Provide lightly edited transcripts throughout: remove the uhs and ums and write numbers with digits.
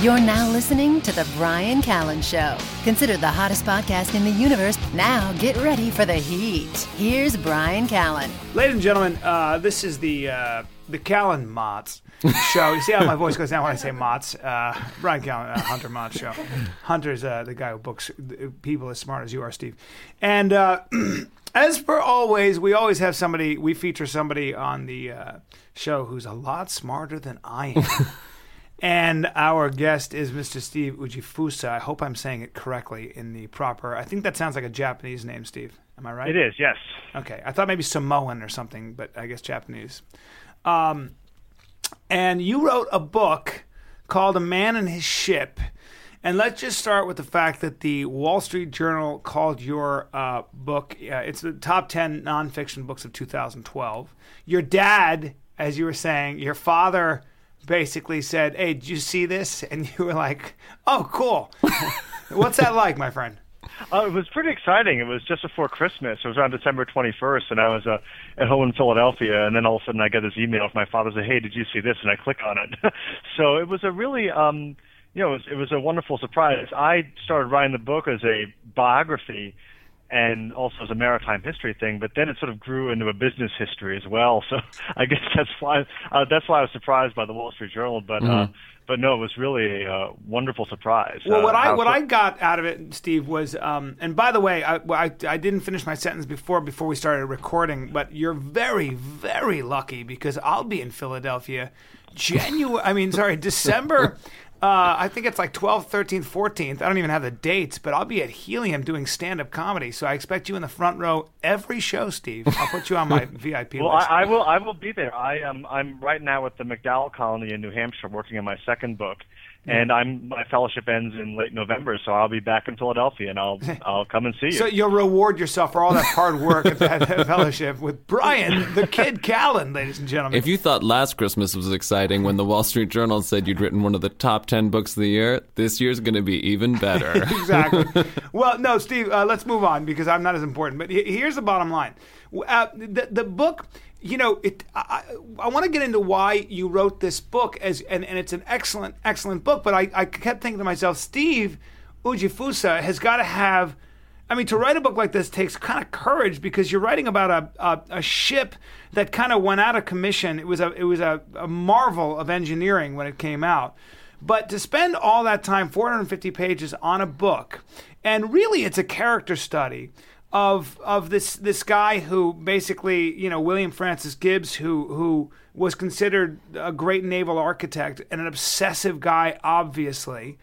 You're now listening to The Bryan Callen Show. Considered the hottest podcast in the universe. Now get ready for the heat. Here's Bryan Callen. Ladies and gentlemen, this is the Callen Motts Show. You see how my voice goes down when I say Motts? Bryan Callen, Hunter Motts Show. Hunter's the guy who books people as smart as you are, Steve. And as for always, we always have somebody, we feature somebody on the show who's a lot smarter than I am. And our guest is Mr. Steve Ujifusa. I hope I'm saying it correctly in the proper... I think that sounds like a Japanese name, Steve. Am I right? It is, yes. Okay. I thought maybe Samoan or something, but I guess Japanese. And you wrote a book called A Man and His Ship. And let's just start with the fact that the Wall Street Journal called your book... it's the top 10 nonfiction books of 2012. Your dad, as you were saying, your father... basically said, "Hey, did you see this?" And you were like, "Oh, cool." What's that like, my friend? It was pretty exciting. It was just before Christmas. It was around December 21st, and I was at home in Philadelphia, and then all of a sudden I get this email from my father saying, "Hey, did you see this?" And I click on it. So it was a really, it was a wonderful surprise. I started writing the book as a biography and also as a maritime history thing, but then it sort of grew into a business history as well. So I guess that's why I was surprised by the Wall Street Journal. But but no, it was really a wonderful surprise. Well, what I got out of it, Steve, was and by the way, I didn't finish my sentence before we started recording, but you're very, very lucky because I'll be in Philadelphia December. I think it's like 12th, 13th, 14th. I don't even have the dates, but I'll be at Helium doing stand-up comedy. So I expect you in the front row every show, Steve. I'll put you on my VIP list. Well, I will be there. I'm right now at the McDowell Colony in New Hampshire working on my second book. And my fellowship ends in late November, so I'll be back in Philadelphia, and I'll come and see you. So you'll reward yourself for all that hard work at that fellowship with Bryan, the Kid Callen, ladies and gentlemen. If you thought last Christmas was exciting when the Wall Street Journal said you'd written one of the top 10 books of the year, this year's going to be even better. Exactly. Well, no, Steve, let's move on because I'm not as important. But here's the bottom line. The book... I want to get into why you wrote this book, and it's an excellent, excellent book, but I kept thinking to myself, Steve Ujifusa has got to have, to write a book like this takes kind of courage because you're writing about a ship that kind of went out of commission. It was a marvel of engineering when it came out. But to spend all that time, 450 pages on a book, and really it's a character study of this guy who basically, William Francis Gibbs, who was considered a great naval architect and an obsessive guy, obviously.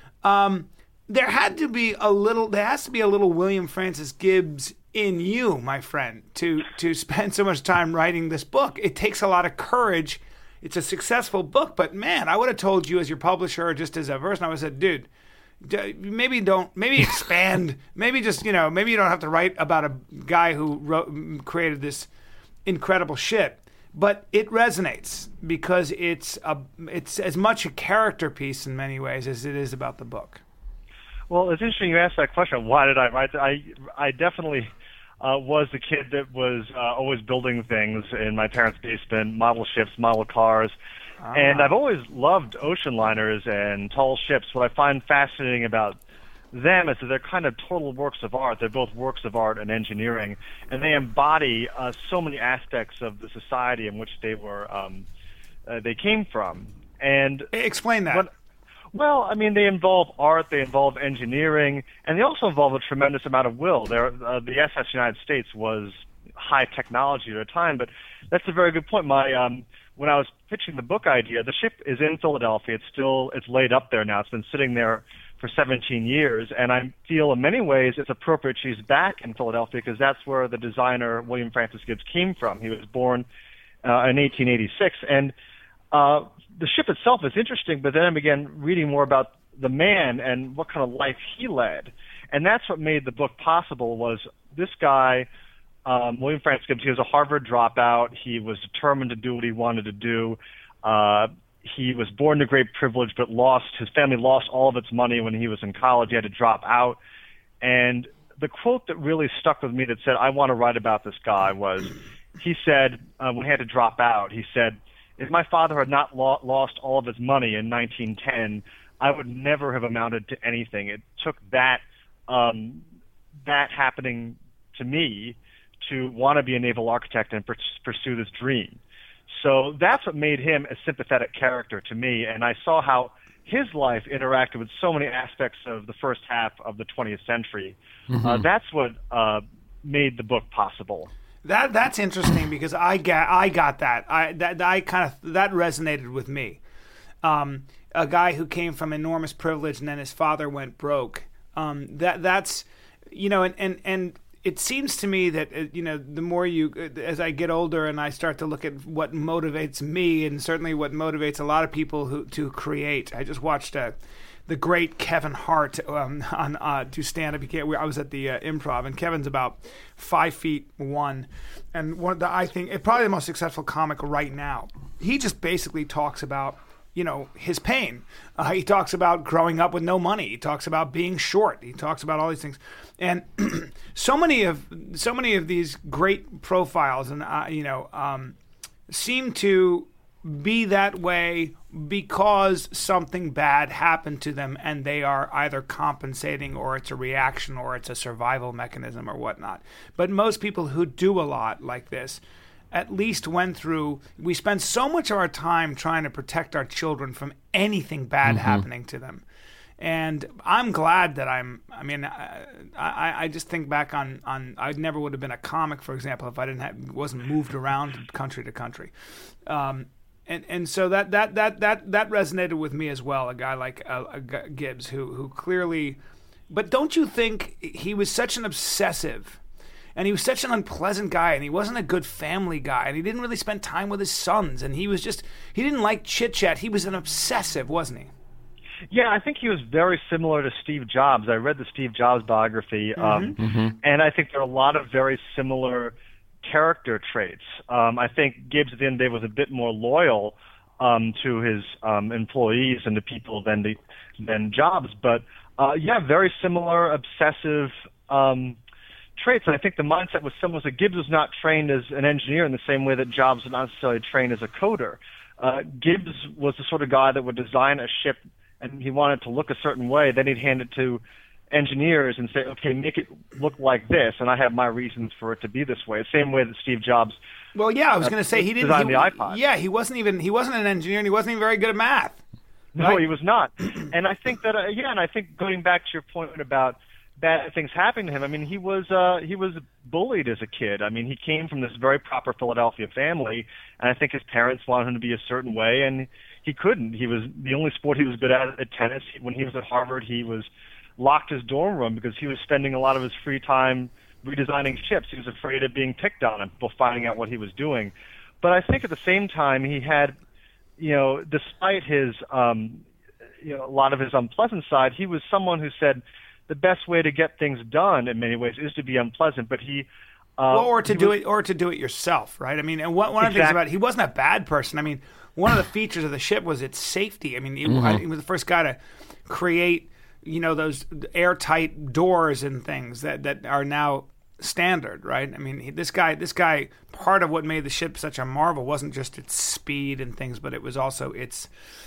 There has to be a little William Francis Gibbs in you, my friend, to spend so much time writing this book. It takes a lot of courage. It's a successful book, but man, I would have told you as your publisher or just as a person, I would have said, dude, maybe expand, maybe just, maybe you don't have to write about a guy who created this incredible ship, but it resonates because it's as much a character piece in many ways as it is about the book. Well, it's interesting you asked that question. Why did I write that? I definitely was the kid that was always building things in my parents' basement, model ships, model cars. And I've always loved ocean liners and tall ships. What I find fascinating about them is that they're kind of total works of art. They're both works of art and engineering, and they embody so many aspects of the society in which they were they came from. And explain that. They involve art, they involve engineering, and they also involve a tremendous amount of will. The SS United States was high technology at the time, but that's a very good point. When I was pitching the book idea, the ship is in Philadelphia. It's laid up there now. It's been sitting there for 17 years, and I feel in many ways it's appropriate she's back in Philadelphia because that's where the designer William Francis Gibbs came from. He was born in 1886, and the ship itself is interesting, but then I began reading more about the man and what kind of life he led, and that's what made the book possible was this guy, William Francis Gibbs. He was a Harvard dropout. He was determined to do what he wanted to do. He was born to great privilege, but his family lost all of its money when he was in college. He had to drop out. And the quote that really stuck with me that said, I want to write about this guy was, he said, when he had to drop out, he said, if my father had not lost all of his money in 1910, I would never have amounted to anything. It took that happening to me to want to be a naval architect and pursue this dream. So that's what made him a sympathetic character to me, and I saw how his life interacted with so many aspects of the first half of the 20th century. That's what made the book possible. That's interesting because I got that. That resonated with me. A guy who came from enormous privilege and then his father went broke. That's and it seems to me that the more as I get older and I start to look at what motivates me and certainly what motivates a lot of people to create. I just watched the great Kevin Hart to stand up. I was at the Improv, and Kevin's about 5'1", and I think probably the most successful comic right now. He just basically talks about his pain. He talks about growing up with no money. He talks about being short. He talks about all these things, and so many of these great profiles, and seem to be that way because something bad happened to them, and they are either compensating, or it's a reaction, or it's a survival mechanism, or whatnot. But most people who do a lot like this at least went through. We spend so much of our time trying to protect our children from anything bad happening to them, and I'm glad that I just think back on I never would have been a comic, for example, if I wasn't moved around country to country, and so that resonated with me as well. A guy like Gibbs, who clearly, but don't you think he was such an obsessive? And he was such an unpleasant guy, and he wasn't a good family guy, and he didn't really spend time with his sons, and he didn't like chit-chat. He was an obsessive, wasn't he? Yeah, I think he was very similar to Steve Jobs. I read the Steve Jobs biography, and I think there are a lot of very similar character traits. I think Gibbs, at the end of the day, was a bit more loyal to his employees and to people than Jobs. But, very similar, obsessive traits. And I think the mindset was similar. So Gibbs was not trained as an engineer in the same way that Jobs was not necessarily trained as a coder. Gibbs was the sort of guy that would design a ship, and he wanted it to look a certain way. Then he'd hand it to engineers and say, okay, make it look like this, and I have my reasons for it to be this way. The same way that Steve Jobs. Well, yeah, I was going to say he didn't design the iPod. Yeah, he wasn't an engineer, and he wasn't even very good at math. No, right? He was not. And I think that and I think going back to your point about bad things happening to him, I mean, he was bullied as a kid. I mean, he came from this very proper Philadelphia family, and I think his parents wanted him to be a certain way, and he couldn't. He was the only sport he was good at tennis. When he was at Harvard, he was locked his dorm room because he was spending a lot of his free time redesigning ships. He was afraid of being picked on and people finding out what he was doing. But I think at the same time, he had, despite his, a lot of his unpleasant side, he was someone who said, the best way to get things done in many ways is to be unpleasant, but or to do it yourself, right? I mean, and one of the things about he wasn't a bad person. I mean, one of the features of the ship was its safety. I mean, he was the first guy to create, those airtight doors and things that are now standard, right? I mean, this guy, part of what made the ship such a marvel wasn't just its speed and things, but it was also its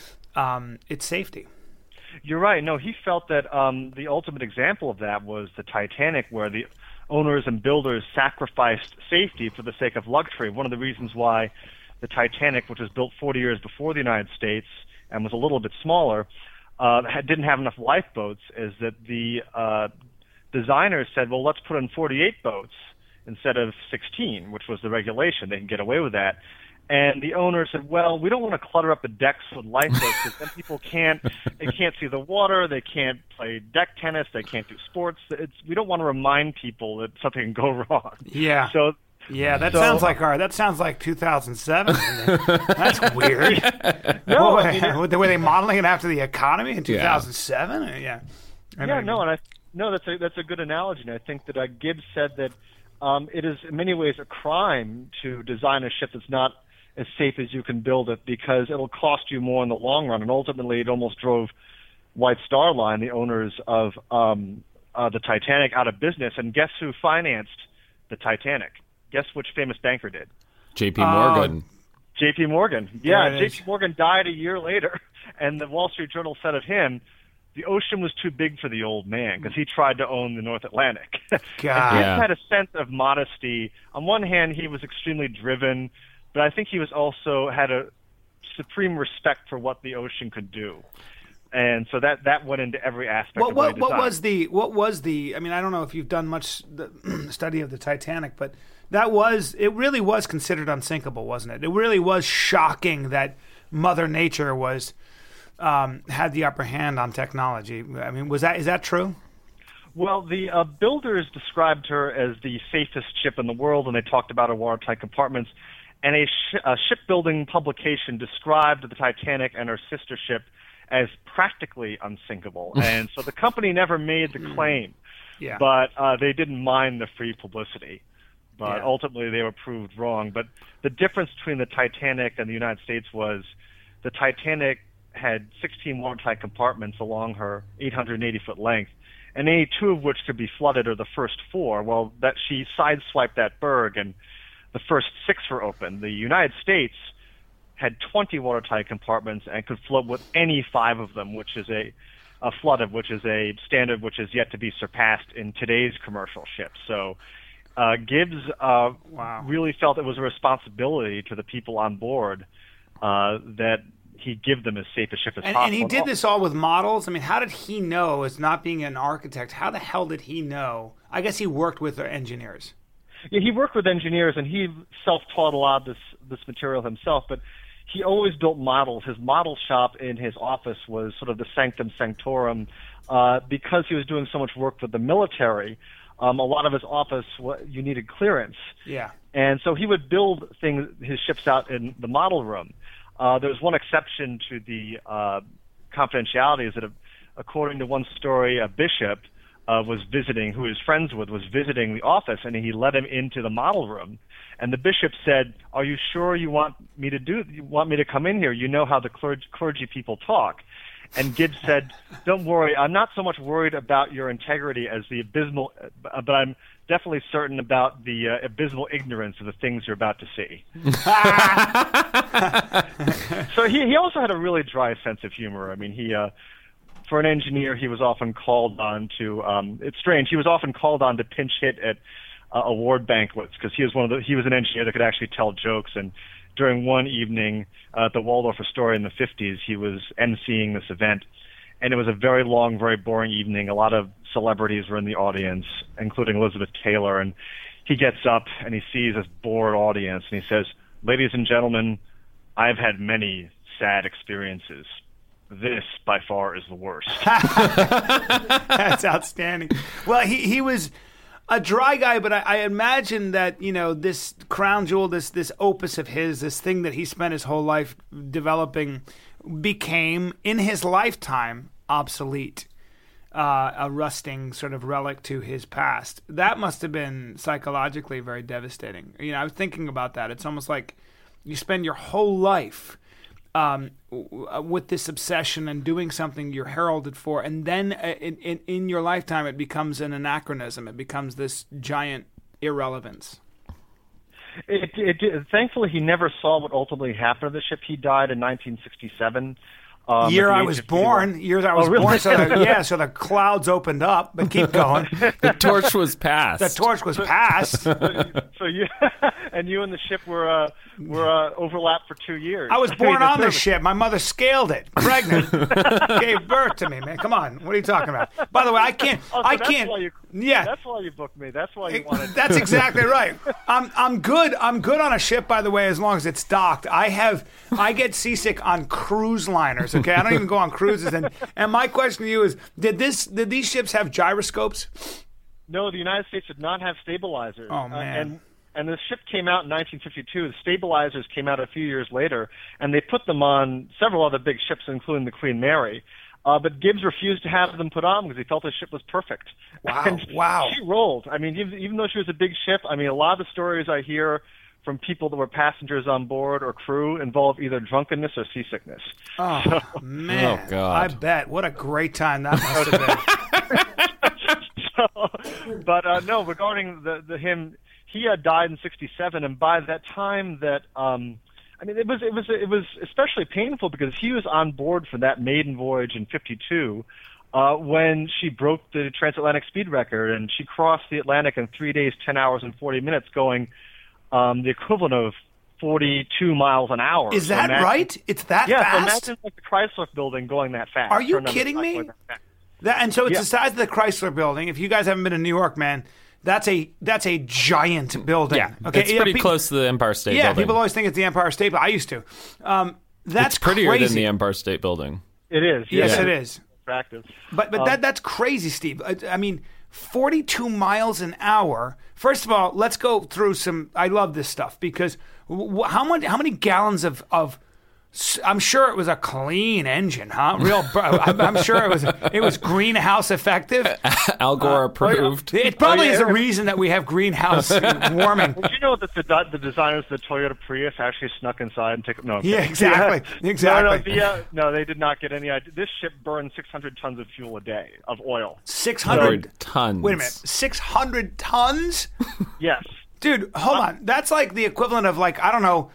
safety. You're right. No, he felt that the ultimate example of that was the Titanic, where the owners and builders sacrificed safety for the sake of luxury. One of the reasons why the Titanic, which was built 40 years before the United States and was a little bit smaller, didn't have enough lifeboats, is that the designers said, well, let's put in 48 boats instead of 16, which was the regulation. They can get away with that. And the owner said, well, we don't want to clutter up the decks with lifeboats because then people can't see the water, they can't play deck tennis, they can't do sports. We don't want to remind people that something can go wrong. Yeah. That sounds like 2007. That's weird. No, were they modeling it after the economy in 2007? Yeah. That's a good analogy. And I think that Gibbs said that it is in many ways a crime to design a ship that's not as safe as you can build it because it'll cost you more in the long run. And ultimately, it almost drove White Star Line, the owners of the Titanic, out of business. And guess who financed the Titanic? Guess which famous banker did? J.P. Morgan. J.P. Morgan. Yeah, There it is. J.P. Morgan died a year later, and the Wall Street Journal said of him, the ocean was too big for the old man because he tried to own the North Atlantic. God. And Yeah. Gibbs had a sense of modesty. On one hand, he was extremely driven, but I think he was also had a supreme respect for what the ocean could do. And so that went into every aspect of what he designed. What was the I mean, I don't know if you've done much study of the Titanic, but it really was considered unsinkable, wasn't it? It really was shocking that Mother Nature had the upper hand on technology. I mean, is that true? Well, the builders described her as the safest ship in the world, and they talked about her watertight compartments. And a shipbuilding publication described the Titanic and her sister ship as practically unsinkable. And so the company never made the claim, Yeah. but they didn't mind the free publicity. But Yeah. ultimately they were proved wrong. But the difference between the Titanic and the United States was the Titanic had 16 watertight compartments along her 880-foot length, and any two of which could be flooded, or the first four. Well, that she sideswiped that berg, and the first six were open. The United States had 20 watertight compartments and could float with any five of them, which is a flooded, which is a standard which is yet to be surpassed in today's commercial ships. So Gibbs really felt it was a responsibility to the people on board that he give them as safe a ship as possible. And he did this all with models? I mean, how did he know, as not being an architect, how the hell did he know? I guess he worked with engineers. Yeah, he worked with engineers, and he self-taught a lot of this material himself, but he always built models. His model shop in his office was sort of the sanctum sanctorum. Because he was doing so much work with the military, a lot of his office, you needed clearance. Yeah. And so he would build his ships out in the model room. There's one exception to the confidentiality, is that according to one story, a bishop was visiting, who he was friends with, was visiting the office, and he let him into the model room. And the bishop said, "Are you sure you want me to come in here? You know how the clergy people talk." And Gibbs said, "Don't worry, I'm not so much worried about your integrity as the abysmal, but I'm definitely certain about the abysmal ignorance of the things you're about to see." So he also had a really dry sense of humor. I mean, for an engineer, he was often called on to. It's strange. He was often called on to pinch hit at award banquets because he was an engineer that could actually tell jokes. And during one evening at the Waldorf Astoria in the 50s, he was emceeing this event, and it was a very long, very boring evening. A lot of celebrities were in the audience, including Elizabeth Taylor, and he gets up and he sees this bored audience, and he says, "Ladies and gentlemen, I've had many sad experiences. This, by far, is the worst." That's outstanding. Well, he was a dry guy, but I imagine that, this crown jewel, this opus of his, this thing that he spent his whole life developing, became, in his lifetime, obsolete. A rusting sort of relic to his past. That must have been psychologically very devastating. I was thinking about that. It's almost like you spend your whole life with this obsession and doing something you're heralded for, and then in your lifetime it becomes an anachronism. It becomes this giant irrelevance. Thankfully, he never saw what ultimately happened to the ship. He died in 1967. Year I was born. Really? So the clouds opened up. But keep going. The torch was passed. The torch was passed. So you and the ship were overlapped for 2 years. I was born on the ship. My mother scaled it, pregnant, gave birth to me. Man, come on. What are you talking about? By the way, I can't. That's why you booked me. That's why you wanted. That's exactly right. I'm good. I'm good on a ship, by the way, as long as it's docked. I get seasick on cruise liners. Okay, I don't even go on cruises. And my question to you is: Did these ships have gyroscopes? No, the United States did not have stabilizers. Oh man. And the ship came out in 1952. The stabilizers came out a few years later, and they put them on several other big ships, including the Queen Mary. But Gibbs refused to have them put on because he felt his ship was perfect. Wow. She rolled. I mean, even though she was a big ship, I mean, a lot of the stories I hear from people that were passengers on board or crew involve either drunkenness or seasickness. Oh, man. Oh, God. I bet. What a great time that must have been. No, regarding him, he died in 1967, and by that time that I mean, it was especially painful because he was on board for that maiden voyage in '52 when she broke the transatlantic speed record, and she crossed the Atlantic in 3 days, 10 hours, and 40 minutes, going the equivalent of 42 miles an hour. Is that right? It's that fast? Yeah, imagine like the Chrysler Building going that fast. Are you kidding me? And so it's the size of the Chrysler Building. If you guys haven't been to New York, man, that's a giant building. Yeah, okay, it's pretty close to the Empire State Building. Yeah, people always think it's the Empire State Building. I used to. That's it's prettier crazy. than the Empire State Building. It is. Yes, it is. Attractive. But that's crazy, Steve. I mean, 42 miles an hour. First of all, let's go through some. I love this stuff because how many gallons of I'm sure it was a clean engine, huh? I'm sure it was greenhouse effective. Al Gore approved. It probably is a reason that we have greenhouse warming. Did you know that the designers of the Toyota Prius actually snuck inside and took no? Yeah, exactly. Exactly. No, they did not get any idea. This ship burned 600 tons of fuel a day of oil. 600 tons. Wait a minute, 600 tons? Yes. Dude, hold on. That's like the equivalent of I don't know.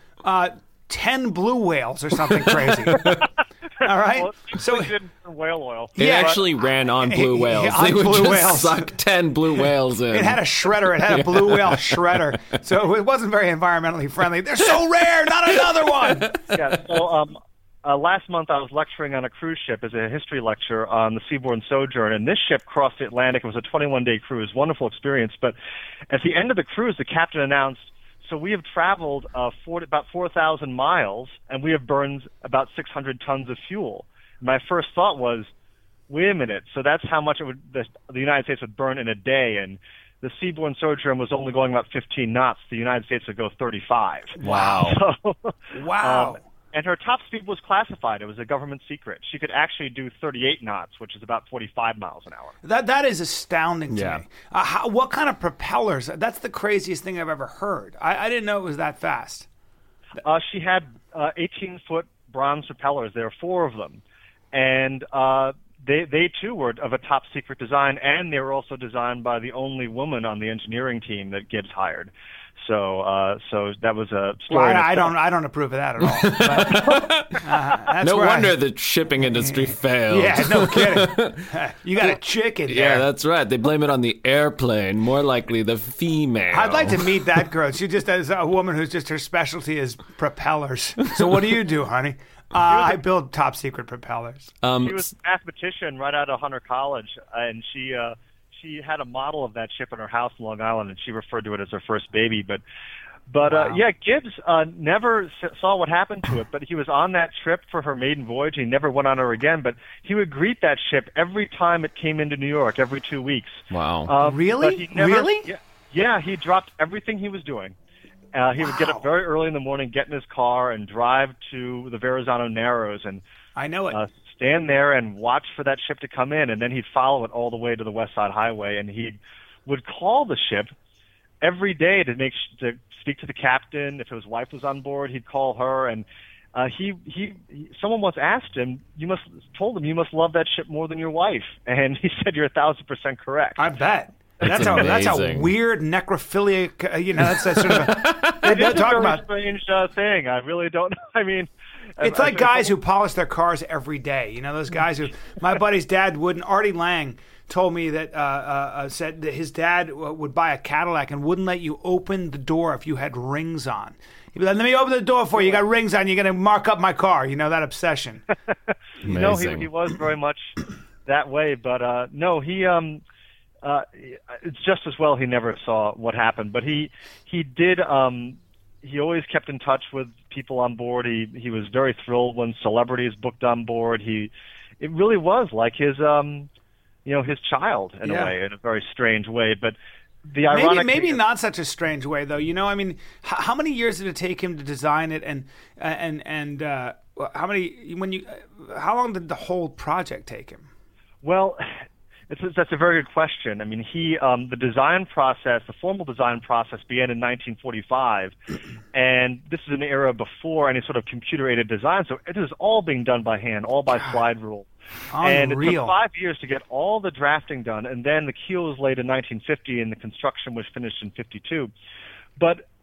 10 blue whales or something crazy. All right? Well, so didn't burn whale oil. It actually ran on blue whales. They would just suck 10 blue whales in. It had a shredder. It had a blue whale shredder. So it wasn't very environmentally friendly. They're so rare. Not another one. Yeah. So last month I was lecturing on a cruise ship as a history lecture on the Seabourn Sojourn, and this ship crossed the Atlantic. It was a 21-day cruise. Wonderful experience. But at the end of the cruise, the captain announced, so we have traveled about 4,000 miles, and we have burned about 600 tons of fuel. My first thought was, wait a minute, so that's how much the United States would burn in a day, and the Seabourn Sojourn was only going about 15 knots. The United States would go 35. Wow. So, wow. And her top speed was classified. It was a government secret. She could actually do 38 knots, which is about 45 miles an hour. That is astounding to me. What kind of propellers? That's the craziest thing I've ever heard. I didn't know it was that fast. She had 18-foot bronze propellers. There are 4 of them. And they too were of a top secret design, and they were also designed by the only woman on the engineering team that Gibbs hired. So that was a story. Well, I don't approve of that at all. But, no wonder the shipping industry failed. Yeah, no kidding. You got a chick in there. Yeah, that's right. They blame it on the airplane. More likely the female. I'd like to meet that girl. She just has a woman who's just her specialty is propellers. So what do you do, honey? I build top secret propellers. She was a mathematician right out of Hunter College, and she had a model of that ship in her house in Long Island, and she referred to it as her first baby. But wow. Gibbs never saw what happened to it, but he was on that trip for her maiden voyage. He never went on her again, but he would greet that ship every time it came into New York, every 2 weeks. Really? Really? Really? Yeah, he dropped everything he was doing. He would get up very early in the morning, get in his car, and drive to the Verrazano Narrows, and I know it. Stand there and watch for that ship to come in, and then he'd follow it all the way to the West Side Highway, and he would call the ship every day to speak to the captain. If his wife was on board, he'd call her, and someone once asked him, you must love that ship more than your wife, and he said, you're 1,000% correct. I bet. That's a weird necrophiliac. That's a sort of it is a very strange thing. I really don't know. I mean, it's like guys who polish their cars every day. You know, those guys who. My buddy's dad wouldn't. Artie Lang told me that said that his dad would buy a Cadillac and wouldn't let you open the door if you had rings on. He'd be like, "Let me open the door for you. You got rings on. You're going to mark up my car." You know that obsession. No, he was very much that way, but no, he. It's just as well he never saw what happened, but he did. He always kept in touch with people on board. He was very thrilled when celebrities booked on board. It really was like his his child in a way, in a very strange way. But the ironic maybe not such a strange way though. You know, I mean, how many years did it take him to design it, and how long did the whole project take him? Well, that's a very good question. I mean, the design process, the formal design process began in 1945, and this is an era before any sort of computer-aided design, so it is all being done by hand, all by slide rule. And it took 5 years to get all the drafting done, and then the keel was laid in 1950, and the construction was finished in 52. But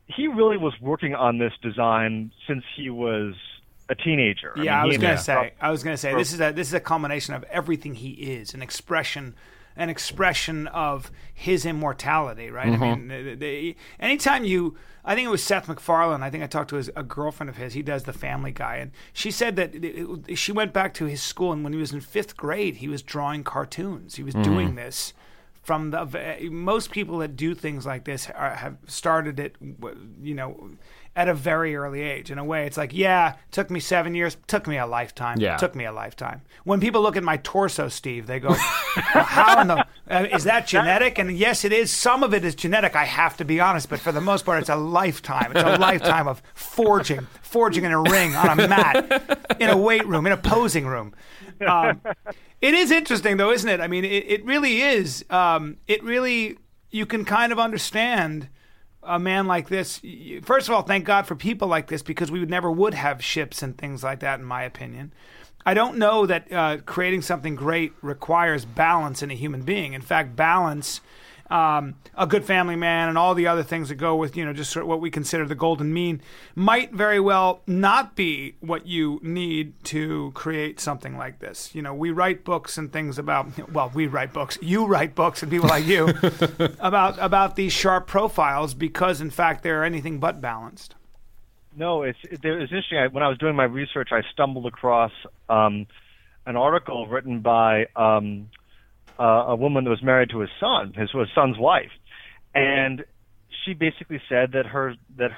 he really was working on this design since he was a teenager. I was going to say this is a culmination of everything he is, an expression of his immortality, right? I mean, anytime I think it was Seth MacFarlane. I think I talked to a girlfriend of his. He does The Family Guy, and she said that she went back to his school, and when he was in 5th grade, he was drawing cartoons. He was doing this from most people that do things like this have started it, at a very early age. In a way, it's like, it took me 7 years, took me a lifetime. Yeah. It took me a lifetime. When people look at my torso, Steve, they go, how in the, is that genetic? And yes, it is. Some of it is genetic, I have to be honest, but for the most part, it's a lifetime. It's a lifetime of forging in a ring, on a mat, in a weight room, in a posing room. It is interesting, though, isn't it? I mean, it really is. You can kind of understand a man like this. First of all, thank God for people like this, because we never would have ships and things like that, in my opinion. I don't know that creating something great requires balance in a human being. In fact, balance, a good family man, and all the other things that go with, just sort of what we consider the golden mean, might very well not be what you need to create something like this. We write books and things about, we write books, you write books, and people like you, about these sharp profiles, because, in fact, they're anything but balanced. No, it's interesting. When I was doing my research, I stumbled across an article written by a woman that was married to his son's wife, and she basically said that her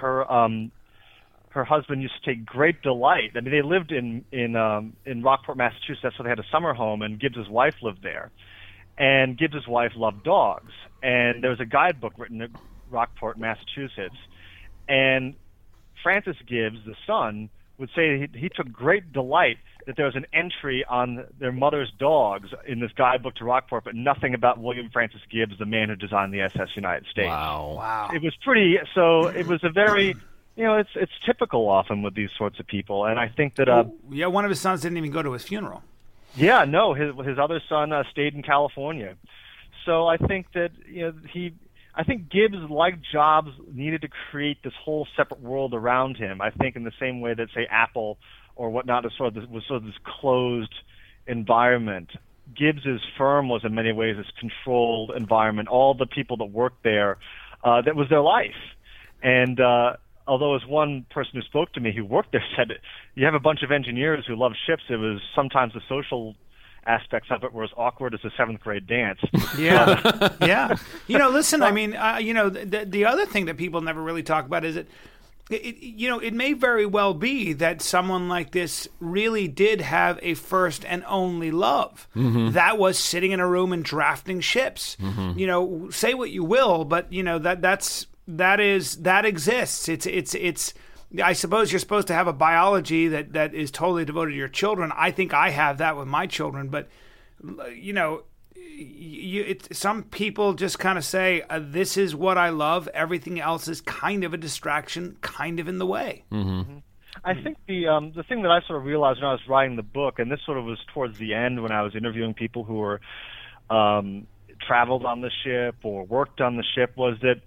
husband used to take great delight. I mean, they lived in Rockport, Massachusetts, so they had a summer home, and Gibbs's wife lived there, and Gibbs's wife loved dogs, and there was a guidebook written in Rockport, Massachusetts, and Francis Gibbs, the son, would say he took great delight that there was an entry on their mother's dogs in this guidebook to Rockport, but nothing about William Francis Gibbs, the man who designed the SS United States. Wow. It was it was a very, it's typical often with these sorts of people, and I think that... one of his sons didn't even go to his funeral. Yeah, no, his other son stayed in California. So I think that, I think Gibbs, like Jobs, needed to create this whole separate world around him. I think in the same way that, say, Apple or whatnot was sort of this closed environment. Gibbs's firm was in many ways this controlled environment. All the people that worked there, that was their life. And although as one person who spoke to me who worked there said, you have a bunch of engineers who love ships, it was sometimes the social aspects of it were as awkward as a 7th grade dance. Yeah, yeah. Listen, I mean, the other thing that people never really talk about is it may very well be that someone like this really did have a first and only love. Mm-hmm. That was sitting in a room and drafting ships. Mm-hmm. Say what you will, but that exists. It's I suppose you're supposed to have a biology that is totally devoted to your children. I think I have that with my children, but some people just kind of say, this is what I love. Everything else is kind of a distraction, kind of in the way. Mm-hmm. I think the thing that I sort of realized when I was writing the book, and this sort of was towards the end when I was interviewing people who were traveled on the ship or worked on the ship, was that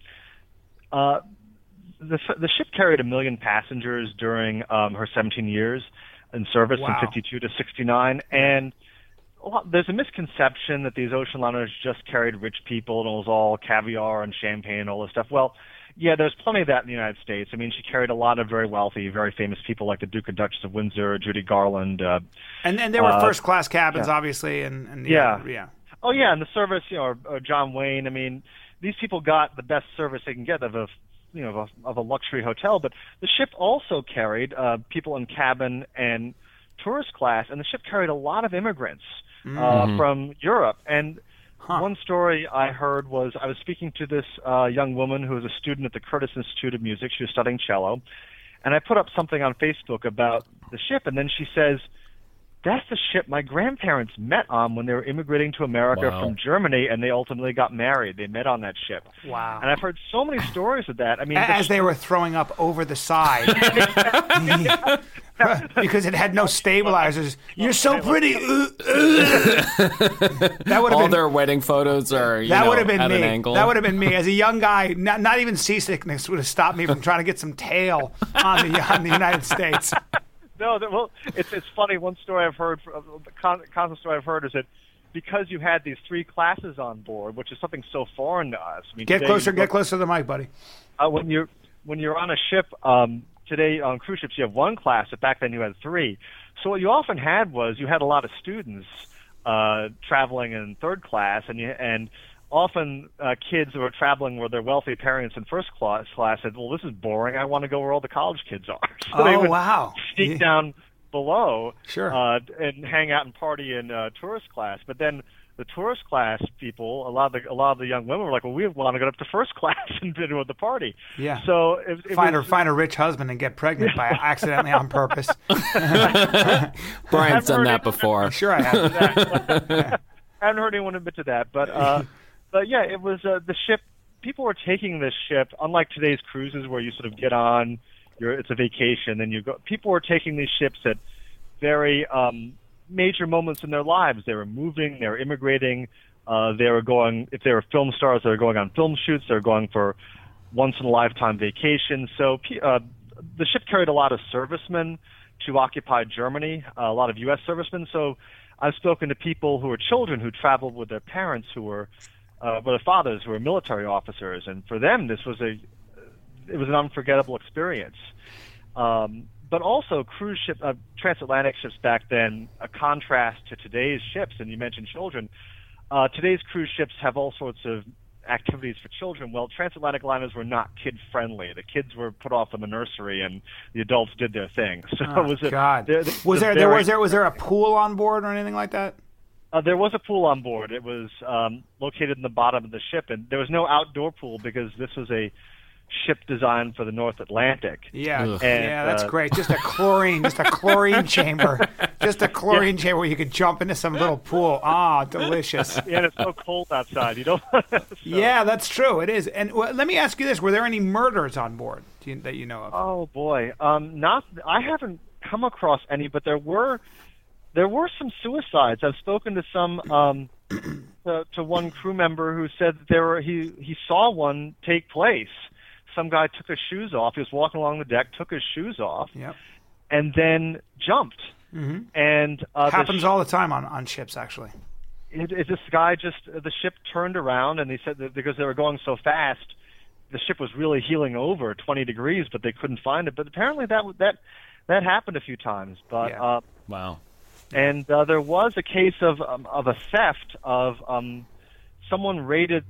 the ship carried 1 million passengers during her 17 years in service from 52 to 69, and there's a misconception that these ocean liners just carried rich people and it was all caviar and champagne and all this stuff. Well, yeah, there's plenty of that in the United States. I mean, she carried a lot of very wealthy, very famous people like the Duke and Duchess of Windsor, Judy Garland. And there were first-class cabins, obviously. And yeah. Oh, yeah, and the service, or John Wayne. I mean, these people got the best service they can get of a luxury hotel. But the ship also carried people in cabin and tourist class, and the ship carried a lot of immigrants from Europe. And one story I heard was I was speaking to this young woman who was a student at the Curtis Institute of Music. She was studying cello. And I put up something on Facebook about the ship, and then she says, that's the ship my grandparents met on when they were immigrating to America from Germany, and they ultimately got married. They met on that ship. Wow. And I've heard so many stories of that. I mean, as they were throwing up over the side. because it had no stabilizers. You're so pretty. That would have All been their wedding photos are would have been at me. an angle. That would have been me as a young guy. Not even seasickness would have stopped me from trying to get some tail on the United States. No, well, it's funny. One story I've heard, the constant story I've heard is that because you had these 3 classes on board, which is something so foreign to us. I mean, Get closer to the mic, buddy. When you're on a ship today on cruise ships, you have 1 class, but back then you had 3. So what you often had was you had a lot of students traveling in 3rd class, and often kids who are traveling with their wealthy parents in first class said, well, this is boring. I want to go where all the college kids are. So they would sneak down below and hang out and party in tourist class. But then the tourist class people, a lot of the young women were like, well, we want to go up to first class and do with the party. Yeah. So find a rich husband and get pregnant by accidentally on purpose. Brian's done that before. Sure, I have. I haven't heard anyone admit to that, but yeah, it was the ship. People were taking this ship, unlike today's cruises where you sort of get on, it's a vacation, then you go. People were taking these ships at very major moments in their lives. They were moving, they were immigrating, they were going. If they were film stars, they were going on film shoots. They were going for once in a lifetime vacations. So the ship carried a lot of servicemen to occupied Germany, a lot of U.S. servicemen. So I've spoken to people who were children who traveled with their parents who were. With their fathers who were military officers, and for them it was an unforgettable experience. But also cruise ship, transatlantic ships back then, a contrast to today's ships. And you mentioned children. Today's cruise ships have all sorts of activities for children. Well, transatlantic liners were not kid friendly. The kids were put off in the nursery, and the adults did their thing. So was there a pool on board or anything like that? There was a pool on board. It was located in the bottom of the ship, and there was no outdoor pool because this was a ship designed for the North Atlantic. Yeah, that's great. Just a chlorine chamber. Just a chlorine chamber where you could jump into some little pool. Ah, delicious. Yeah, and it's so cold outside. You don't. Yeah, that's true. It is. And let me ask you this: were there any murders on board that you know of? Oh boy, I haven't come across any, but there were some suicides. I've spoken to some to one crew member who said that he saw one take place. Some guy took his shoes off. He was walking along the deck, took his shoes off, and then jumped. Mm-hmm. And happens all the time on ships, actually. This guy the ship turned around, and he said that because they were going so fast, the ship was really heeling over 20 degrees, but they couldn't find it. But apparently that happened a few times. But wow. And there was a case of a theft of someone raided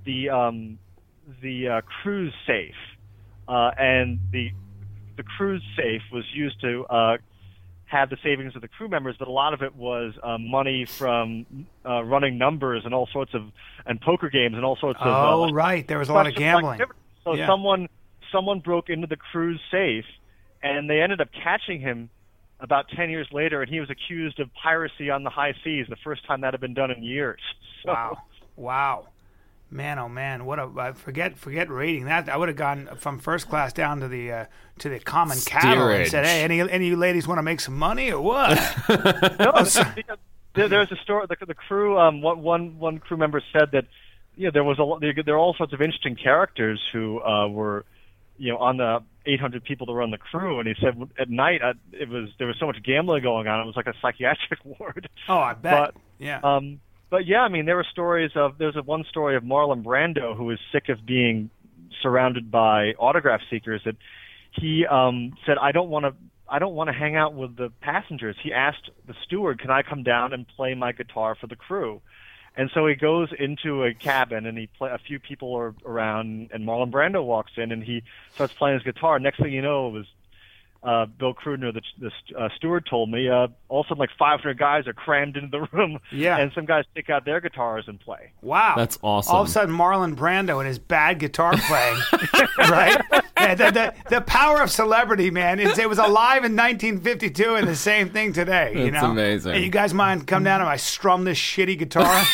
the cruise safe, and the cruise safe was used to have the savings of the crew members, but a lot of it was money from running numbers and all sorts of poker games and all sorts of. Oh, right, there was a lot of gambling. So someone broke into the cruise safe, and they ended up catching him about 10 years later, and he was accused of piracy on the high seas, the first time that had been done in years. So. Wow. Man, oh man, forget rating that. I would have gone from first class down to the common cattle and said, "Hey, any of you ladies want to make some money or what?" No, there's a story. The crew, one crew member said that there were all sorts of interesting characters who were on the 800 people that were on the crew, and he said at night there was so much gambling going on. It was like a psychiatric ward. Oh, I bet. But yeah, I mean, there's one story of Marlon Brando who was sick of being surrounded by autograph seekers that he said, I don't want to hang out with the passengers. He asked the steward, can I come down and play my guitar for the crew? And so he goes into a cabin, and a few people are around, and Marlon Brando walks in, and he starts playing his guitar. Next thing you know, it was Bill Crudner, the steward, told me, all of a sudden like 500 guys are crammed into the room, and some guys take out their guitars and play. Wow. That's awesome. All of a sudden, Marlon Brando and his bad guitar playing, right? Yeah, the power of celebrity, man. It was alive in 1952 and the same thing today. It's amazing. Hey, you guys mind come down and I strum this shitty guitar?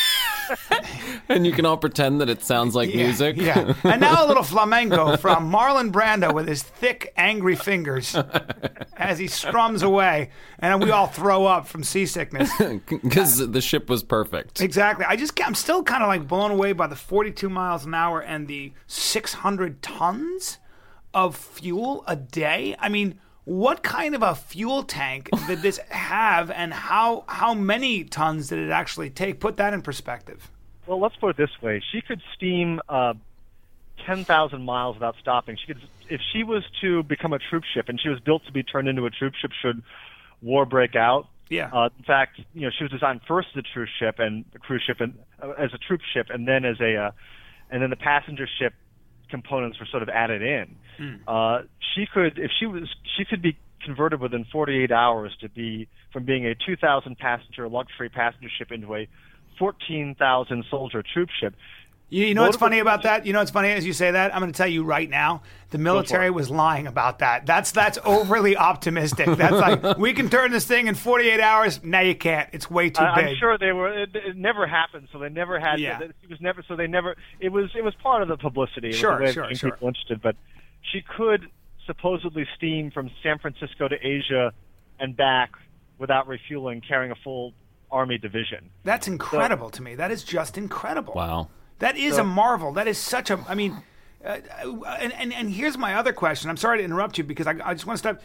And you can all pretend that it sounds like music. Yeah. And now a little flamenco from Marlon Brando with his thick, angry fingers as he strums away. And we all throw up from seasickness. Because the ship was perfect. Exactly. I'm still kind of like blown away by the 42 miles an hour and the 600 tons of fuel a day. I mean, what kind of a fuel tank did this have, and how many tons did it actually take? Put that in perspective. Well, let's put it this way. She could steam 10,000 miles without stopping. She could, if she was to become a troop ship, and she was built to be turned into a troop ship should war break out. Yeah. In fact, she was designed first as a cruise ship and as a troop ship, and then as and then the passenger ship components were sort of added in. She could be converted within 48 hours from being a 2,000 passenger luxury passenger ship into a 14,000 soldier troop ship. You know what's funny about that? You know what's funny as you say that? I'm going to tell you right now, the military was lying about that. That's overly optimistic. That's like, we can turn this thing in 48 hours. No, you can't. It's way too big. I'm sure they were. It never happened, so they never had. Yeah. It was never. So they never. It was part of the publicity. Sure. People interested, but she could supposedly steam from San Francisco to Asia and back without refueling, carrying a full Army division. That's incredible to me. That is just incredible. Wow. That is a marvel. That is such a. I mean, and here's my other question. I'm sorry to interrupt you because I just want to stop.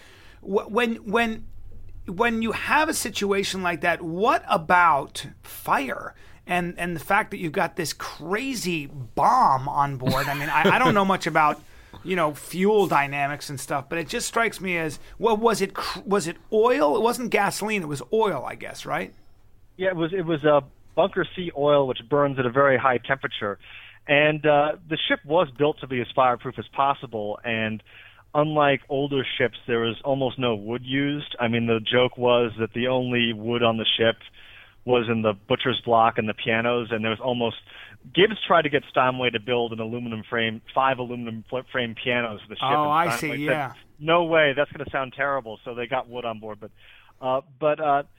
When you have a situation like that, what about fire and the fact that you've got this crazy bomb on board? I mean, I don't know much about fuel dynamics and stuff, but it just strikes me as, well, was it oil? It wasn't gasoline. It was oil, I guess, right? Yeah, it was bunker C oil, which burns at a very high temperature. And the ship was built to be as fireproof as possible. And unlike older ships, there was almost no wood used. I mean, the joke was that the only wood on the ship was in the butcher's block and the pianos. And there was almost Gibbs tried to get Steinway to build an aluminum frame, 5 aluminum frame pianos for the ship. Oh, and I see. Yeah. Said, no way, that's going to sound terrible. So they got wood on board, but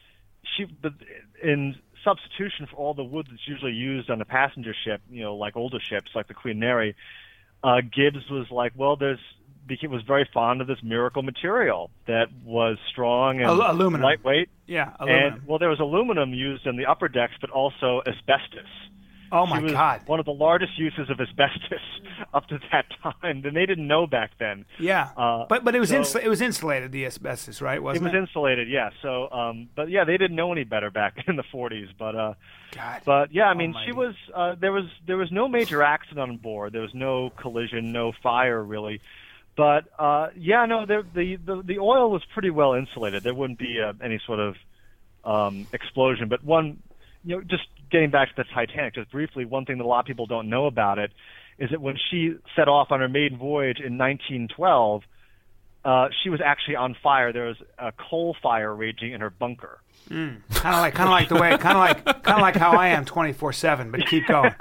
in substitution for all the wood that's usually used on a passenger ship, like older ships, like the Queen Mary, Gibbs was like, well, was very fond of this miracle material that was strong and aluminum. Lightweight. Yeah, aluminum. And, there was aluminum used in the upper decks, but also asbestos. Oh, my God. One of the largest uses of asbestos up to that time, and they didn't know back then. Yeah, but it was it was insulated, the asbestos, right? Wasn't it? It was insulated, yeah. So, but yeah, they didn't know any better back in the 40s. But yeah, I mean, she was. There was no major accident on board. There was no collision, no fire really. But the oil was pretty well insulated. There wouldn't be any sort of explosion. But just getting back to the Titanic, just briefly, one thing that a lot of people don't know about it is that when she set off on her maiden voyage in 1912, she was actually on fire. There was a coal fire raging in her bunker. Kind of like how I am 24/7. But keep going.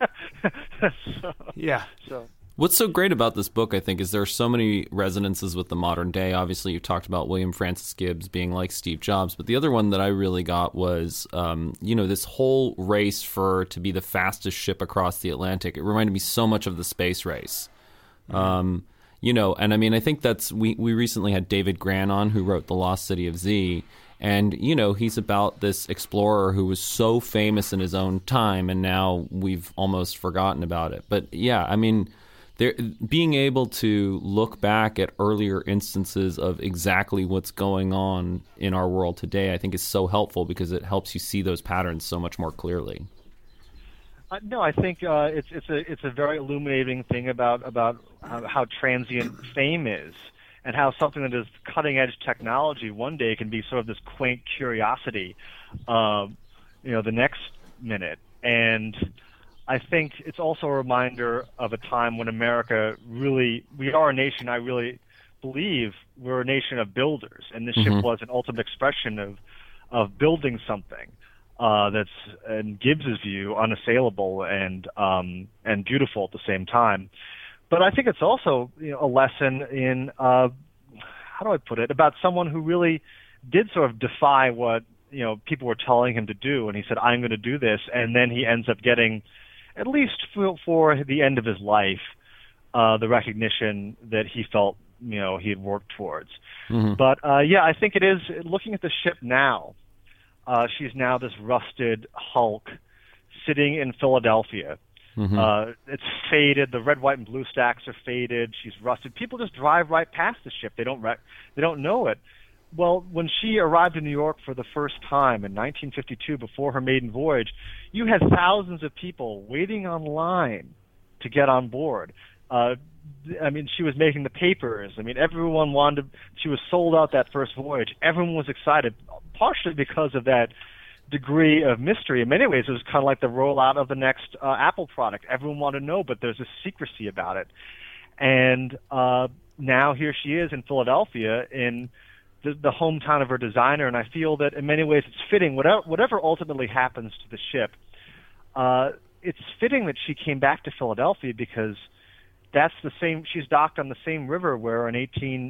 Yeah. What's so great about this book, I think, is there are so many resonances with the modern day. Obviously, you talked about William Francis Gibbs being like Steve Jobs, but the other one that I really got was, this whole race to be the fastest ship across the Atlantic. It reminded me so much of the space race. And I mean, I think we recently had David Gran on, who wrote The Lost City of Z. And, he's about this explorer who was so famous in his own time, and now we've almost forgotten about it. But yeah, I mean, being able to look back at earlier instances of exactly what's going on in our world today, I think is so helpful because it helps you see those patterns so much more clearly. No, I think it's a very illuminating thing about how transient fame is, and how something that is cutting edge technology one day can be sort of this quaint curiosity, the next minute. And I think it's also a reminder of a time when America we are a nation. I really believe we're a nation of builders, and this ship was an ultimate expression of building something that's, in Gibbs's view, unassailable and beautiful at the same time. But I think it's also a lesson in how do I put it, about someone who really did sort of defy what people were telling him to do, and he said, I'm going to do this, and then he ends up getting, at least for the end of his life, the recognition that he felt he had worked towards. Mm-hmm. But I think it is, looking at the ship now, she's now this rusted hulk sitting in Philadelphia. Mm-hmm. It's faded. The red, white, and blue stacks are faded. She's rusted. People just drive right past the ship. They don't know it. Well, when she arrived in New York for the first time in 1952, before her maiden voyage, you had thousands of people waiting online to get on board. She was making the papers. Everyone wanted. She was sold out that first voyage. Everyone was excited, partially because of that degree of mystery. In many ways, it was kind of like the rollout of the next Apple product. Everyone wanted to know, but there's a secrecy about it. And now here she is in Philadelphia, in the hometown of her designer, and I feel that in many ways it's fitting. Whatever ultimately happens to the ship, it's fitting that she came back to Philadelphia, because that's the same. She's docked on the same river where in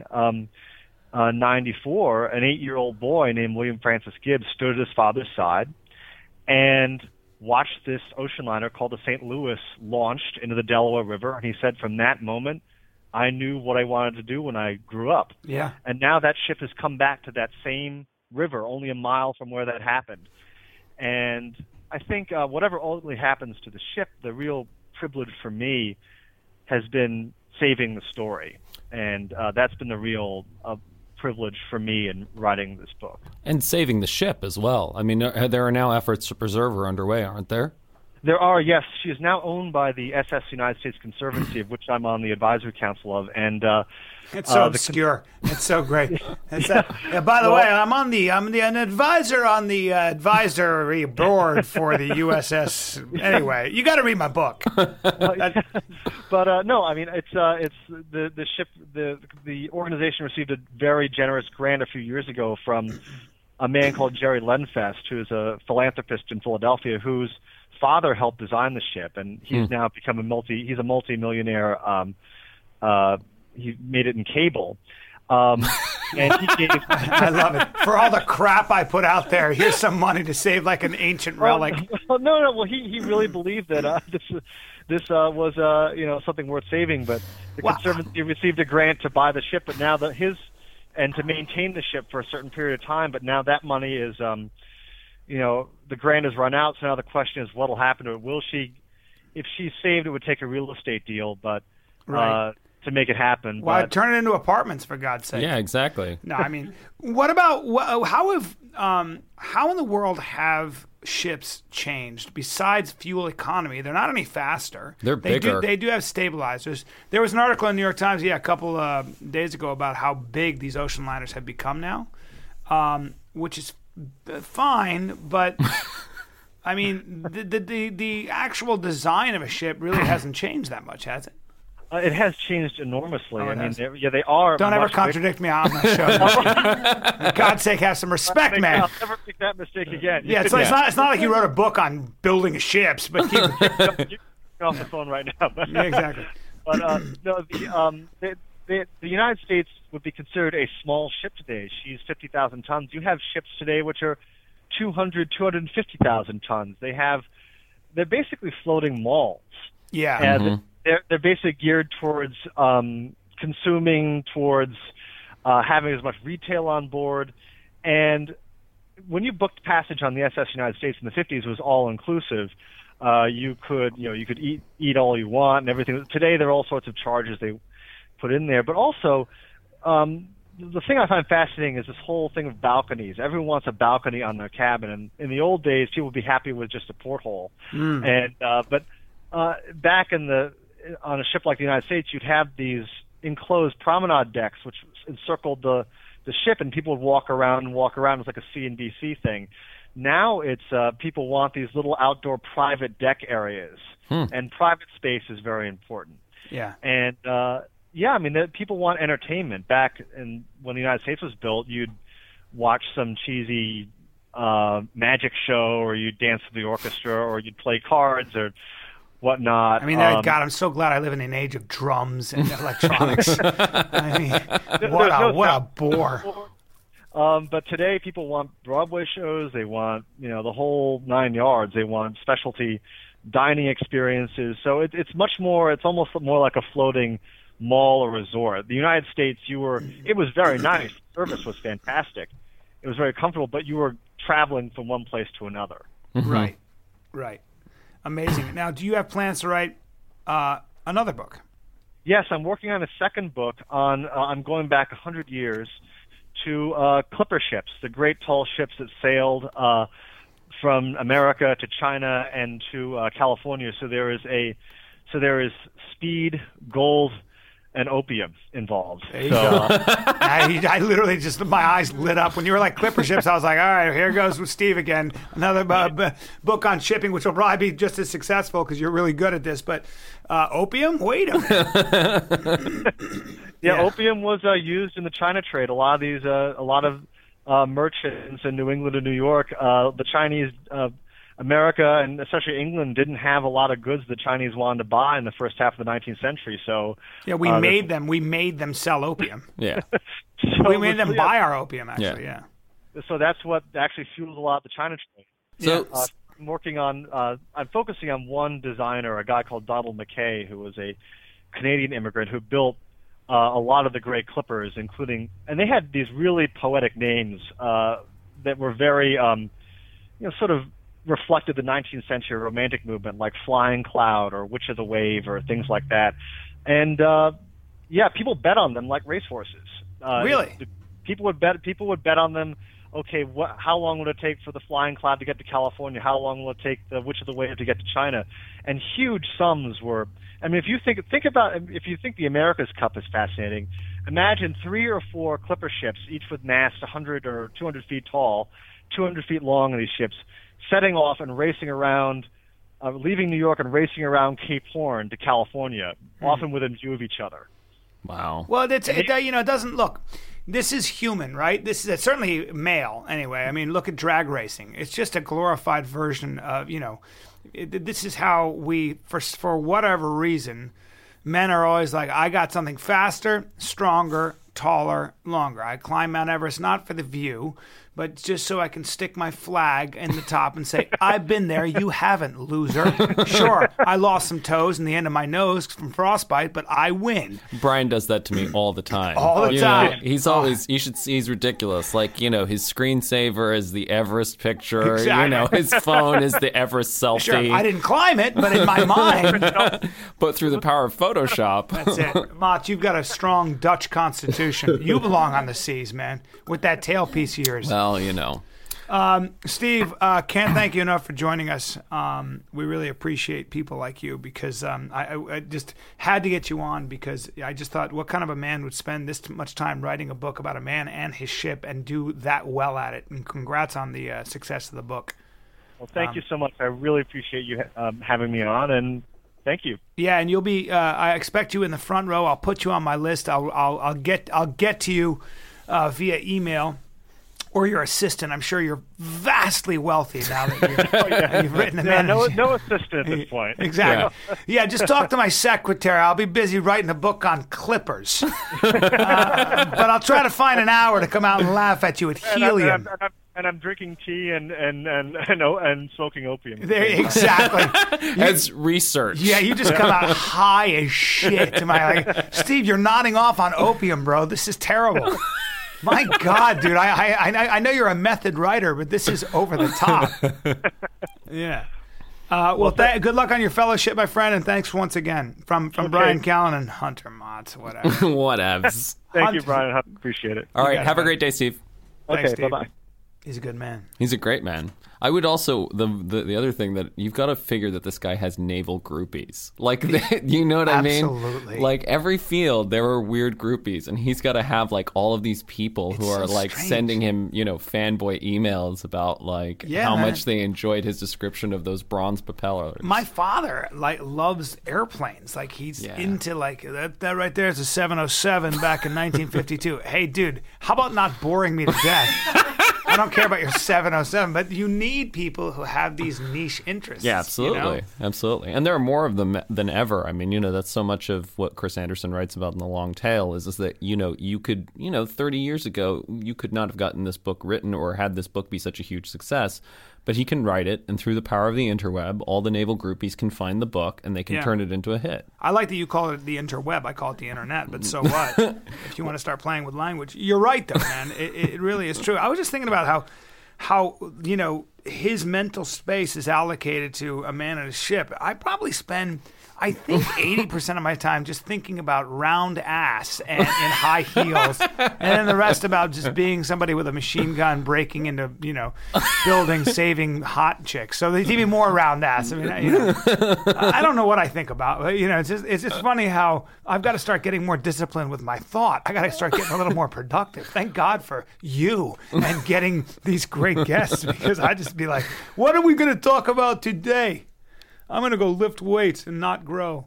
1894, an 8-year-old boy named William Francis Gibbs stood at his father's side and watched this ocean liner called the St. Louis launched into the Delaware River. And he said, from that moment, I knew what I wanted to do when I grew up. Yeah. And now that ship has come back to that same river, only a mile from where that happened. And I think whatever ultimately happens to the ship, the real privilege for me has been saving the story. And that's been the real privilege for me in writing this book. And saving the ship as well. There are now efforts to preserve her underway, aren't there? There are, yes. She is now owned by the SS United States Conservancy, of which I'm on the advisory council of, and it's so obscure. It's so great. By the way, I'm an advisor on the advisory board for the USS. Anyway, you got to read my book. But no, it's the ship. The organization received a very generous grant a few years ago from a man called Jerry Lenfest, who is a philanthropist in Philadelphia, whose father helped design the ship, and he's now become he's a multi-millionaire. He made it in cable. And he gave I love it. For all the crap I put out there, here's some money to save like an ancient relic. No. Well, he really believed that this was something worth saving, but the Conservancy received a grant to buy the ship, but now and to maintain the ship for a certain period of time, but now that money is the grant has run out, so now the question is what will happen to it. If she's saved, it would take a real estate deal, but to make it happen. Well, turn it into apartments, for God's sake. Yeah, exactly. No, what about how in the world have ships changed besides fuel economy? They're not any faster. They're bigger. They do have stabilizers. There was an article in the New York Times, a couple days ago about how big these ocean liners have become now, which is fine, but the actual design of a ship really hasn't changed that much, has it? It has changed enormously. They are. Don't ever contradict me on the show. For God's sake, have some respect, man. I'll never make that mistake again. It's not like you wrote a book on building ships, but you're off the phone right now. Yeah, exactly. But no, the United States would be considered a small ship today. She's 50,000 tons. You have ships today which are 250,000 tons. They're basically floating malls. Yeah. And they're basically geared towards consuming, towards having as much retail on board. And when you booked passage on the SS United States in the 50s, it was all inclusive. You could eat all you want and everything. Today there are all sorts of charges they put in there, but also the thing I find fascinating is this whole thing of balconies. Everyone wants a balcony on their cabin, and in the old days, people would be happy with just a porthole. But back on a ship like the United States, you'd have these enclosed promenade decks which encircled the ship, and people would walk around. It's like a CNBC thing. Now it's people want these little outdoor private deck areas, and private space is very important. Yeah. And people want entertainment. Back when the United States was built, you'd watch some cheesy magic show, or you'd dance with the orchestra, or you'd play cards or whatnot. God, I'm so glad I live in an age of drums and electronics. What a bore. But today, people want Broadway shows. They want, the whole 9 yards. They want specialty dining experiences. So it's much more. It's almost more like a floating mall or resort. The United States, it was very nice. The service was fantastic. It was very comfortable, but you were traveling from one place to another. Right. Amazing. Now, do you have plans to write another book? Yes, I'm working on a second book on. I'm going back 100 years to clipper ships, the great tall ships that sailed from America to China and to California. So there is speed, gold, and opium involved. There you go. I literally just, my eyes lit up. When you were like clipper ships, I was like, all right, here goes with Steve again. Another book on shipping, which will probably be just as successful because you're really good at this. But opium? Wait a minute. Yeah, opium was used in the China trade. A lot of merchants in New England and New York, the Chinese, America and especially England didn't have a lot of goods the Chinese wanted to buy in the first half of the 19th century. So yeah, we made them sell opium. Yeah, so we made them buy our opium. Actually, yeah. So that's what actually fueled a lot of the China trade. So I'm working on. I'm focusing on one designer, a guy called Donald McKay, who was a Canadian immigrant who built a lot of the great clippers, including, and they had these really poetic names that were very, sort of reflected the 19th century romantic movement, like Flying Cloud or Witch of the Wave or things like that. And people bet on them like racehorses. Really? People would bet on them. Okay, how long would it take for the Flying Cloud to get to California? How long will it take the Witch of the Wave to get to China? And huge sums were. I mean, if you think the America's Cup is fascinating, imagine 3 or 4 clipper ships, each with masts 100 or 200 feet tall, 200 feet long. These ships setting off and racing around, leaving New York and racing around Cape Horn to California, often within view of each other. Wow. Well, it doesn't look. This is human, right? This is certainly male, anyway. I mean, look at drag racing. It's just a glorified version of, this is how we, for whatever reason, men are always like, I got something faster, stronger, taller, longer. I climb Mount Everest not for the view, but just so I can stick my flag in the top and say, I've been there, you haven't, loser. Sure, I lost some toes in the end of my nose from frostbite, but I win. Brian does that to me all the time. All the time. He's always, you should see, he's ridiculous. Like, his screensaver is the Everest picture. Exactly. His phone is the Everest selfie. Sure, I didn't climb it, but in my mind. But through the power of Photoshop. That's it. Mott, you've got a strong Dutch constitution. You belong on the seas, man, with that tailpiece of yours. Well, Steve, can't thank you enough for joining us. We really appreciate people like you because I just had to get you on because I just thought, what kind of a man would spend this much time writing a book about a man and his ship and do that well at it? And congrats on the success of the book. Well, thank you so much. I really appreciate you having me on, and thank you. Yeah, and you'll be. I expect you in the front row. I'll put you on my list. I'll get to you via email. Or your assistant. I'm sure you're vastly wealthy now that you've written the manager. No assistant at this point. Exactly. Yeah, just talk to my secretary. I'll be busy writing a book on clippers. But I'll try to find an hour to come out and laugh at you at helium. And I'm drinking tea and smoking opium. There, exactly. As research. Yeah, you just come out high as shit. Am I like, Steve, you're nodding off on opium, bro. This is terrible. My God, dude, I know you're a method writer, but this is over the top. Yeah. Good luck on your fellowship, my friend, and thanks once again from Brian Callen and Hunter Motts, whatever. Whatevs. Thank you, Brian. I appreciate it. All right, have a great day, Steve. Thanks, okay, bye-bye. He's a good man. He's a great man. I would also, the other thing that you've got to figure that this guy has naval groupies. Like, you know what I mean? Absolutely. Like, every field, there are weird groupies, and he's got to have, like, all of these people who are, like, strange. sending him, fanboy emails about, like, how much they enjoyed his description of those bronze propellers. My father, loves airplanes. Like, he's into, that right there is a 707 back in 1952. Hey, dude, how about not boring me to death? I don't care about your 707, but you need people who have these niche interests. Yeah, absolutely. Absolutely. And there are more of them than ever. I mean, that's so much of what Chris Anderson writes about in The Long Tail is that, you could, 30 years ago, you could not have gotten this book written or had this book be such a huge success. But he can write it, and through the power of the interweb, all the naval groupies can find the book, and they can turn it into a hit. I like that you call it the interweb. I call it the internet, but so what? If you want to start playing with language. You're right, though, man. It really is true. I was just thinking about how his mental space is allocated to a man on a ship. I probably spend, I think, 80% of my time just thinking about round ass and in high heels, and then the rest about just being somebody with a machine gun breaking into, buildings, saving hot chicks. So there's even more round ass. I mean, I don't know what I think about, but, it's just funny how I've got to start getting more disciplined with my thought. I got to start getting a little more productive. Thank God for you and getting these great guests, because I just be like, what are we going to talk about today? I'm going to go lift weights and not grow.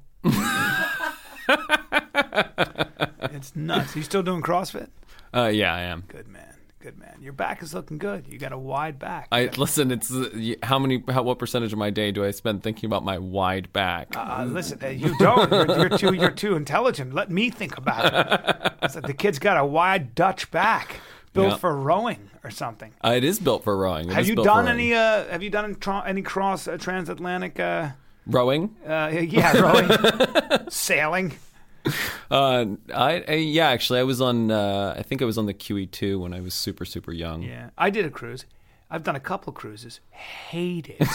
It's nuts. You still doing CrossFit? Yeah, I am. Good man. Your back is looking good. You got a wide back. Listen, it's what percentage of my day do I spend thinking about my wide back? Listen, you don't. You're too intelligent. Let me think about it. It's like the kid's got a wide Dutch back. Built for rowing or something. It is built for rowing. Have you done any cross transatlantic rowing? Yeah, rowing, sailing. Actually, I was on. I think I was on the QE2 when I was super young. Yeah, I did a cruise. I've done a couple of cruises. Hate it.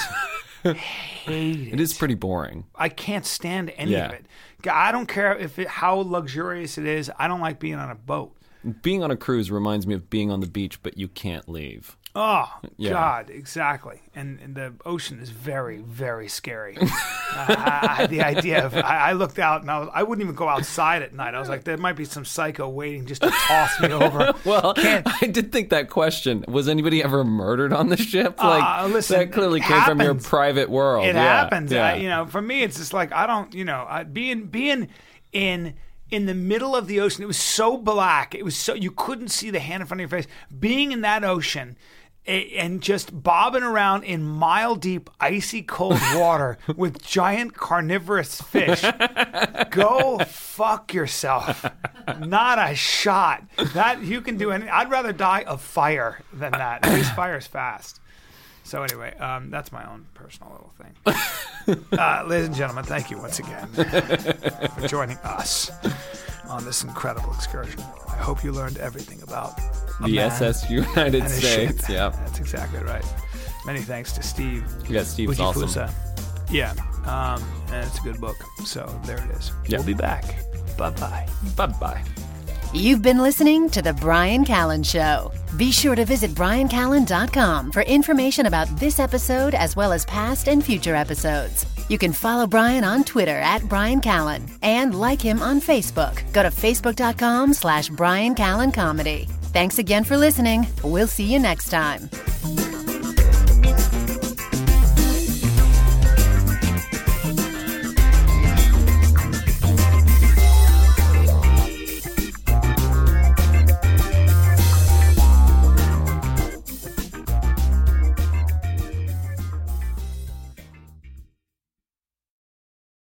Hate it. It is pretty boring. I can't stand any of it. I don't care how luxurious it is. I don't like being on a boat. Being on a cruise reminds me of being on the beach, but you can't leave. Oh, yeah. God, exactly. And the ocean is very, very scary. The idea of, I looked out and I wouldn't even go outside at night. I was like, there might be some psycho waiting just to toss me over. Well, I did think that question. Was anybody ever murdered on the ship? Listen, that clearly came from your private world. It happens. Yeah. For me, it's just like, I don't, being in the middle of the ocean, it was so black. It was so, you couldn't see the hand in front of your face. Being in that ocean and just bobbing around in mile-deep, icy cold water with giant carnivorous fish. Go fuck yourself. Not a shot. That you can do anything. I'd rather die of fire than that. At least fire's fast. So anyway, that's my own personal little thing. Ladies and gentlemen, thank you once again for joining us on this incredible excursion. I hope you learned everything about the SS United States. Yeah, that's exactly right. Many thanks to Steve. Yeah, Steve's awesome. Yeah, and it's a good book. So there it is. Yeah. We'll be back. Bye-bye. Bye-bye. You've been listening to The Bryan Callen Show. Be sure to visit BryanCallen.com for information about this episode as well as past and future episodes. You can follow Bryan on Twitter at Bryan Callen and like him on Facebook. Go to Facebook.com/Bryan Callen Comedy. Thanks again for listening. We'll see you next time.